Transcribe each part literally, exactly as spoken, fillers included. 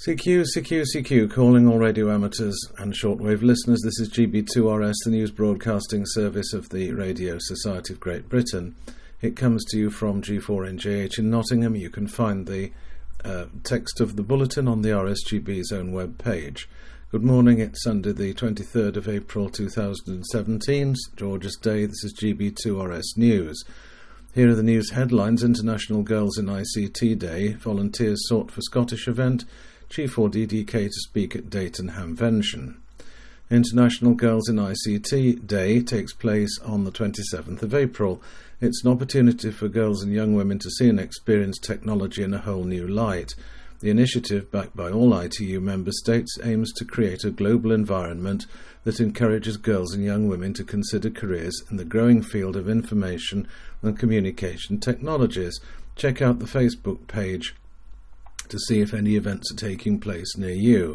C Q, C Q, C Q, calling all radio amateurs and shortwave listeners. This is G B two R S, the news broadcasting service of the Radio Society of Great Britain. It comes to you from G four N J H in Nottingham. You can find the uh, text of the bulletin on the R S G B's own web page. Good morning, it's Sunday the twenty-third of April two thousand seventeen, George's Day. This is G B two R S News. Here are the news headlines. International Girls in I C T Day. Volunteers sought for Scottish event. G four D D K to speak at Dayton Hamvention. International Girls in I C T Day takes place on the twenty-seventh of April. It's an opportunity for girls and young women to see and experience technology in a whole new light. The initiative, backed by all I T U member states, aims to create a global environment that encourages girls and young women to consider careers in the growing field of information and communication technologies. Check out the Facebook page to see if any events are taking place near you.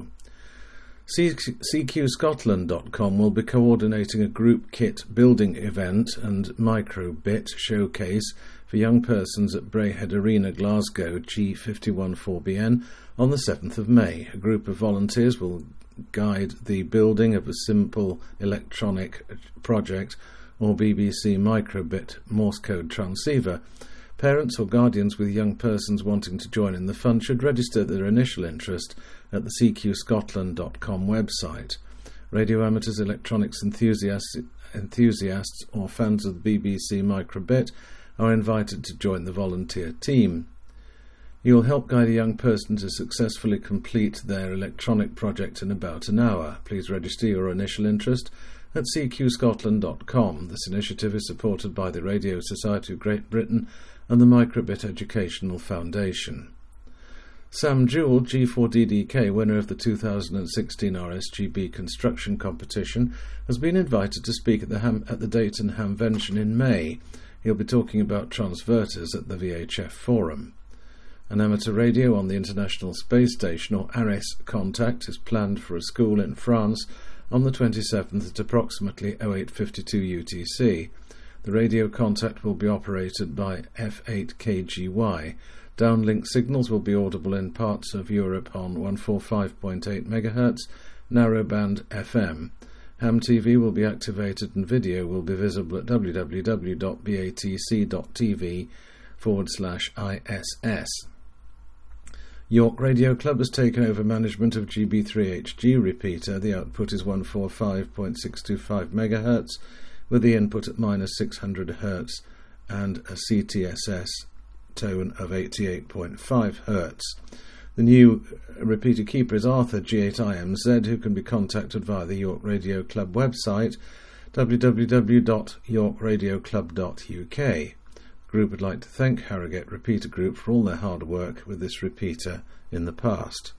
C Q Scotland dot com will be coordinating a group kit building event and microbit showcase for young persons at Braehead Arena, Glasgow, G five one four B N on the seventh of May. A group of volunteers will guide the building of a simple electronic project or B B C microbit Morse code transceiver. Parents or guardians with young persons wanting to join in the fun should register their initial interest at the C Q Scotland dot com website. Radio amateurs, electronics enthusiasts, enthusiasts or fans of the B B C microbit are invited to join the volunteer team. You will help guide a young person to successfully complete their electronic project in about an hour. Please register your initial interest at C Q Scotland dot com. This initiative is supported by the Radio Society of Great Britain and the Microbit Educational Foundation. Sam Jewell, G four D D K, winner of the two thousand sixteen R S G B construction competition, has been invited to speak at the, Ham- at the Dayton Hamvention in May. He'll be talking about transverters at the V H F Forum. An amateur radio on the International Space Station, or ARES contact, is planned for a school in France on the twenty-seventh at approximately oh eight fifty-two U T C. The radio contact will be operated by F eight K G Y. Downlink signals will be audible in parts of Europe on one forty-five point eight megahertz, narrowband F M. Ham T V will be activated and video will be visible at www.batc.tv forward slash ISS. York Radio Club has taken over management of G B three H G repeater. The output is one forty-five point six two five megahertz with the input at minus six hundred hertz and a C T S S tone of eighty-eight point five hertz. The new repeater keeper is Arthur G eight I M Z, who can be contacted via the York Radio Club website, w w w dot york radio club dot u k. The group would like to thank Harrogate Repeater Group for all their hard work with this repeater in the past.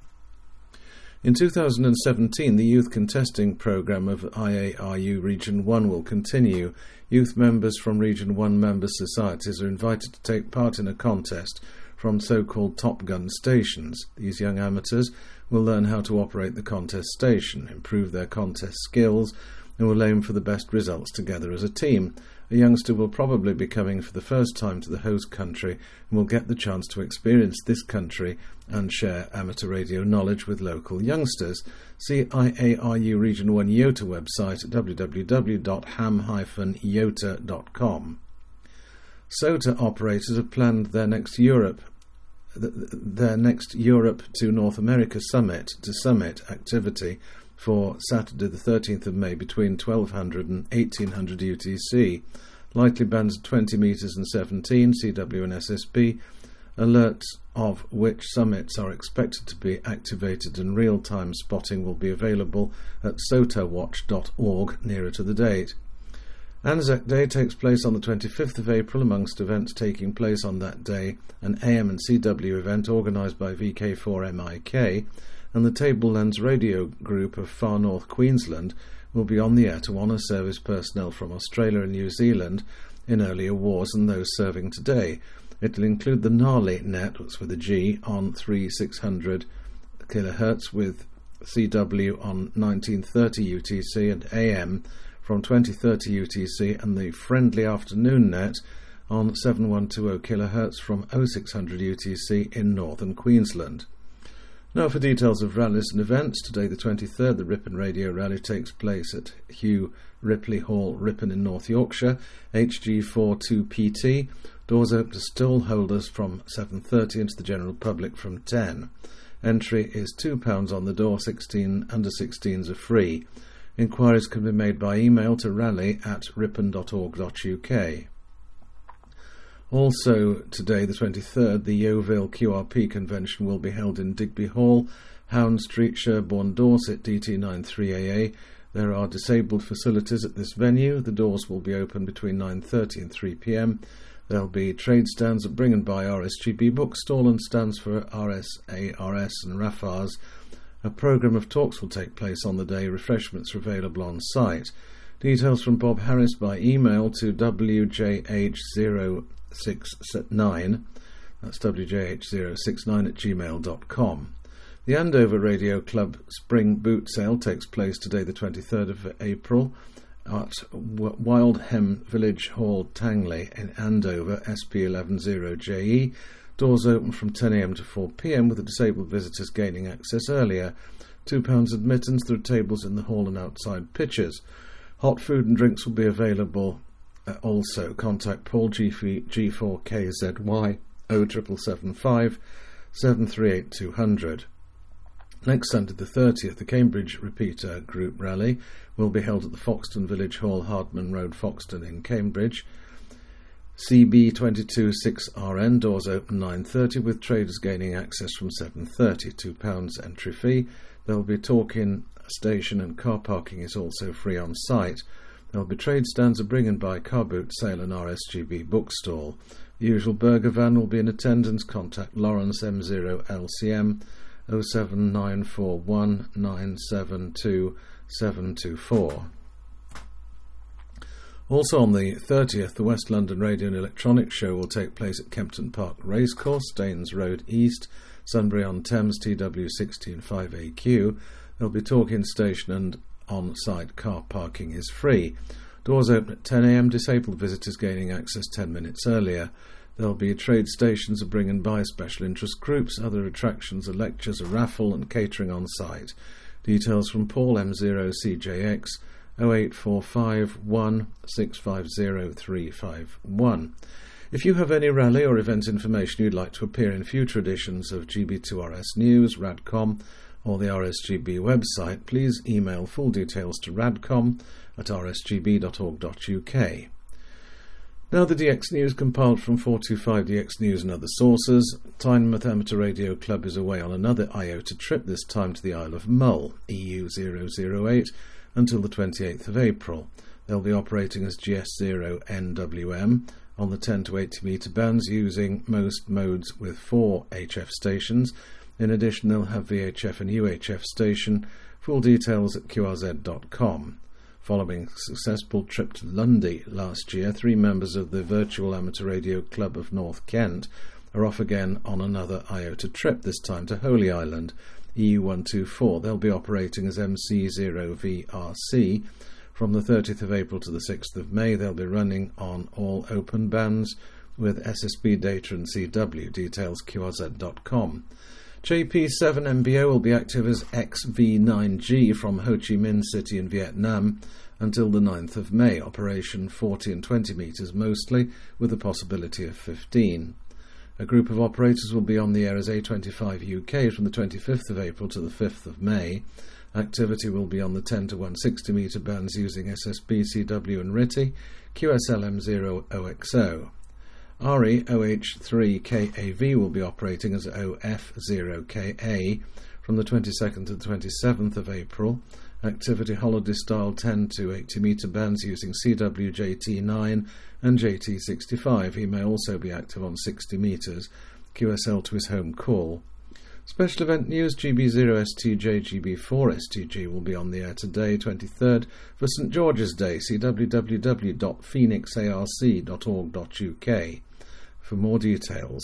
In two thousand seventeen, the Youth Contesting Programme of I A R U Region one will continue. Youth members from Region one member societies are invited to take part in a contest from so-called Top Gun stations. These young amateurs will learn how to operate the contest station, improve their contest skills, and will aim for the best results together as a team. A youngster will probably be coming for the first time to the host country and will get the chance to experience this country and share amateur radio knowledge with local youngsters. See I A R U Region one IOTA website at w w w dot ham dash iota dot com. S O T A operators have planned their next Europe their next Europe to North America summit to summit activity for Saturday the thirteenth of May between twelve hundred and eighteen hundred U T C. Likely bands of twenty metres and seventeen, C W and S S B, alerts of which summits are expected to be activated and real-time spotting will be available at sotawatch dot org nearer to the date. Anzac Day takes place on the twenty-fifth of April. Amongst events taking place on that day, an A M and C W event organised by V K four M I K and the Tablelands Radio Group of Far North Queensland will be on the air to honour service personnel from Australia and New Zealand in earlier wars and those serving today. It will include the Gnarly Net, that's with a G, on three six hundred kilohertz with C W on nineteen thirty U T C and A M from twenty thirty U T C, and the Friendly Afternoon Net on seven one two zero kilohertz from oh six hundred U T C in northern Queensland. Now for details of rallies and events. Today the twenty-third, the Ripon Radio Rally takes place at Hugh Ripley Hall, Ripon in North Yorkshire, H G four two P T. Doors open to stall holders from seven thirty and to the general public from ten. Entry is two pounds on the door, sixteen under sixteens are free. Inquiries can be made by email to rally at ripon dot org dot U K. Also today, the twenty-third, the Yeovil Q R P convention will be held in Digby Hall, Hound Street, Sherborne, Dorset, D T nine three A A. There are disabled facilities at this venue. The doors will be open between nine thirty and three p m. There'll be trade stands at Bring and Buy R S G B Bookstall and stands for R S A R S and Rafars. A programme of talks will take place on the day. Refreshments are available on site. Details from Bob Harris by email to W J H zero six nine, that's W J H zero six nine at gmail dot com. The Andover Radio Club Spring Boot Sale takes place today, the twenty-third of April, at Wildhem Village Hall, Tangley in Andover, S P one one zero J E. Doors open from ten a m to four p m with the disabled visitors gaining access earlier. two pounds admittance. There are tables in the hall and outside pitches. Hot food and drinks will be available. Uh, also, contact Paul G four K Z Y oh seven seven five seven three eight two hundred. Next Sunday the thirtieth, the Cambridge Repeater Group Rally will be held at the Foxton Village Hall, Hardman Road, Foxton in Cambridge. C B two two six R N, doors open nine thirty with traders gaining access from seven thirty, two pounds entry fee. There will be talk-in station and car parking is also free on site. There will be trade stands, a Bring and Buy car boot sale and R S G B bookstall. The usual burger van will be in attendance. Contact Lawrence M zero L C M oh seven nine four one nine seven two seven two four. Also on the thirtieth, the West London Radio and Electronics Show will take place at Kempton Park Racecourse, Staines Road East, Sunbury-on-Thames, T W one six five A Q. There will be talk-in station and on-site car parking is free. Doors open at ten a m, disabled visitors gaining access ten minutes earlier. There will be trade stations, a Bring and Buy, special interest groups, other attractions, a lectures, a raffle and catering on site. Details from Paul M zero C J X oh eight four five one six five zero three five one. If you have any rally or event information you'd like to appear in future editions of G B two R S News, Radcom, or the R S G B website, please email full details to radcom at r s g b dot org dot U K. Now the D X News compiled from four twenty-five D X News and other sources. Tynemouth Amateur Radio Club is away on another I O T A trip, this time to the Isle of Mull, E U zero zero eight, until the twenty-eighth of April. They'll be operating as G S zero N W M on the ten to eighty metre bands using most modes with four H F stations. In addition, they'll have V H F and U H F station. Full details at q r z dot com. Following a successful trip to Lundy last year, three members of the Virtual Amateur Radio Club of North Kent are off again on another I O T A trip, this time to Holy Island, E U one two four. They'll be operating as M C zero V R C. From the thirtieth of April to the sixth of May, they'll be running on all open bands with S S B data and C W. Details q r z dot com. J P seven M B O will be active as X V nine G from Ho Chi Minh City in Vietnam until the ninth of May, operation forty and twenty metres mostly, with the possibility of fifteen. A group of operators will be on the air as A twenty-five U K from the twenty-fifth of April to the fifth of May. Activity will be on the ten to one sixty metre bands using S S B, C W and R T I, Q S L M zero O X O. R E O H three K A V will be operating as O F zero K A from the twenty-second to the twenty-seventh of April. Activity holiday style ten to eighty metre bands using C W J T nine and J T sixty-five. He may also be active on sixty metres, Q S L to his home call. Special event news, G B zero S T J, G B four S T G will be on the air today, twenty-third, for St George's Day. See w w w dot phoenix arc dot org dot U K. For more details,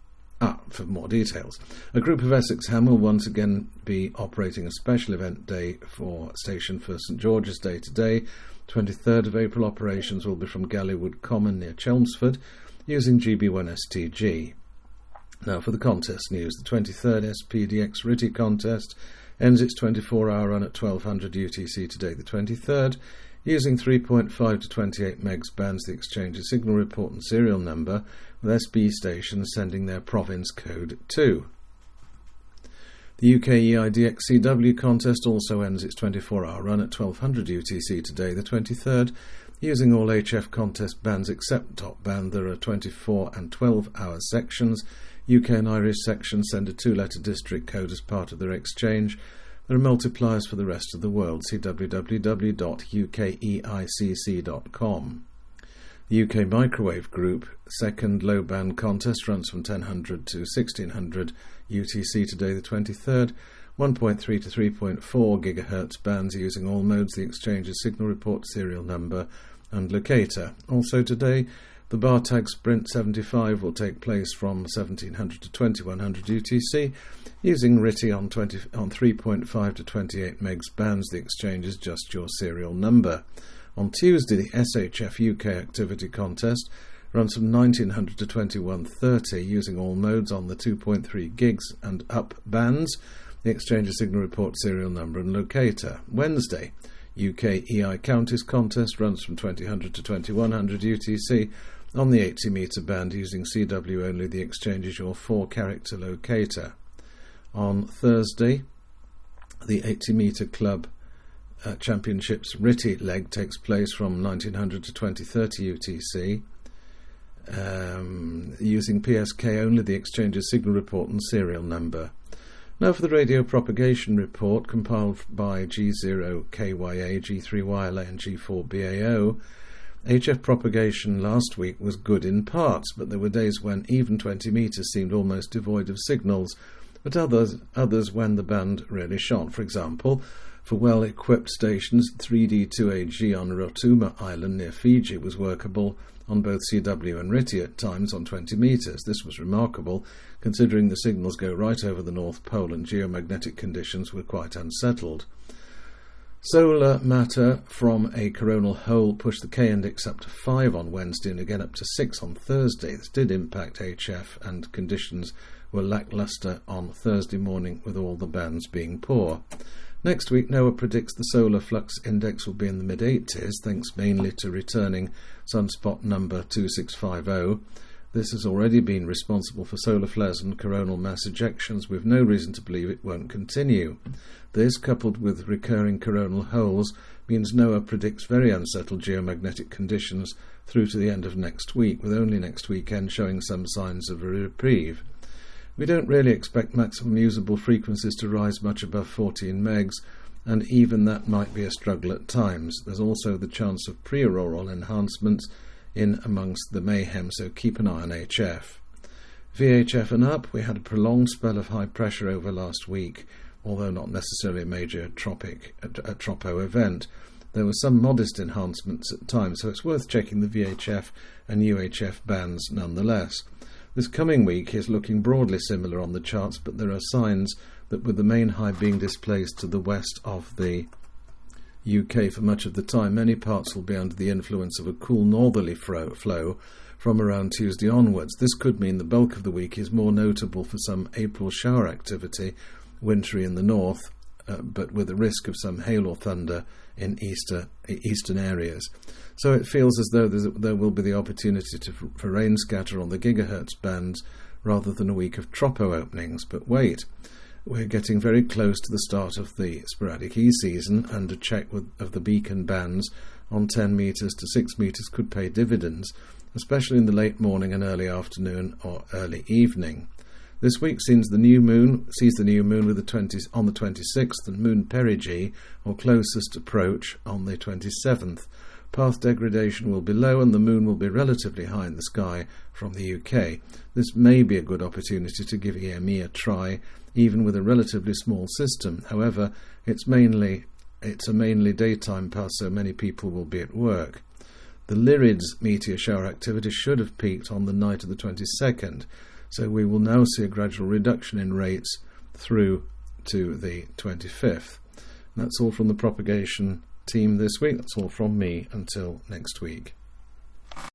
ah, for more details, a group of Essex Ham will once again be operating a special event day for station for St George's Day today. twenty-third of April operations will be from Gallywood Common near Chelmsford using G B one S T G. Now for the contest news. The twenty-third S P D X R T T I contest ends its twenty-four hour run at twelve hundred U T C today, the twenty-third. Using three point five to twenty-eight megs bands the exchange's signal report and serial number, with S B stations sending their province code too. The U K E I D X C W contest also ends its twenty-four hour run at twelve hundred U T C today, the twenty-third. Using all H F contest bands except top band, there are twenty-four and twelve hour sections. U K and Irish sections send a two-letter district code as part of their exchange. There are multipliers for the rest of the world. See w w w dot u k e i c c dot com. The U K Microwave Group second low-band contest runs from ten hundred to sixteen hundred U T C today, the twenty-third. one point three to three point four gigahertz bands using all modes, the exchange's signal report, serial number and locator. Also today, the Bartag Sprint seventy-five will take place from seventeen hundred to twenty-one hundred U T C using R T T I on, twenty, on three point five to twenty-eight megs bands. The exchange is just your serial number. On Tuesday, the S H F U K Activity Contest runs from nineteen hundred to twenty-one thirty using all modes on the two point three gigs and up bands. The exchange's signal report, serial number and locator. Wednesday, U K E I Counties Contest runs from twenty hundred to twenty-one hundred U T C on the eighty metre band using C W only. The exchange is your four character locator. On Thursday, the eighty metre club uh, championships R T T I leg takes place from nineteen hundred to twenty thirty U T C um, using P S K only. The exchange's signal report and serial number. Now for the radio propagation report compiled by G zero K Y A, G three Y L A and G four B A O. H F propagation last week was good in parts, but there were days when even twenty metres seemed almost devoid of signals, but others others when the band really shone. For example, for well-equipped stations, three D two A G on Rotuma Island near Fiji was workable on both C W and R T T I at times on twenty metres. This was remarkable, considering the signals go right over the North Pole and geomagnetic conditions were quite unsettled. Solar matter from a coronal hole pushed the K-index up to five on Wednesday and again up to six on Thursday. This did impact H F, and conditions were lacklustre on Thursday morning with all the bands being poor. Next week, NOAA predicts the solar flux index will be in the mid eighties, thanks mainly to returning sunspot number two six five zero. This has already been responsible for solar flares and coronal mass ejections, with no reason to believe it won't continue. This, coupled with recurring coronal holes, means NOAA predicts very unsettled geomagnetic conditions through to the end of next week, with only next weekend showing some signs of a reprieve. We don't really expect maximum usable frequencies to rise much above fourteen megs, and even that might be a struggle at times. There's also the chance of pre-auroral enhancements in amongst the mayhem, so keep an eye on H F. V H F and up, we had a prolonged spell of high pressure over last week, although not necessarily a major tropic, a, a tropo event. There were some modest enhancements at times, so it's worth checking the V H F and U H F bands nonetheless. This coming week is looking broadly similar on the charts, but there are signs that with the main high being displaced to the west of the U K for much of the time, many parts will be under the influence of a cool northerly flow from around Tuesday onwards. This could mean the bulk of the week is more notable for some April shower activity, wintry in the north, uh, but with a risk of some hail or thunder in easter, eastern areas. So it feels as though there will be the opportunity to, for rain scatter on the gigahertz bands rather than a week of tropo openings. But wait, we're getting very close to the start of the sporadic E season, and a check with, of the beacon bands on ten metres to six metres could pay dividends, especially in the late morning and early afternoon or early evening. This week sees the new moon sees the new moon with the twenties on the twenty-sixth and moon perigee or closest approach on the twenty-seventh. Path degradation will be low and the moon will be relatively high in the sky from the U K. This may be a good opportunity to give E M E a try, even with a relatively small system. However, it's mainly it's a mainly daytime path, so many people will be at work. The Lyrids meteor shower activity should have peaked on the night of the twenty-second, so we will now see a gradual reduction in rates through to the twenty-fifth. And that's all from the propagation team this week. That's all from me. Until next week.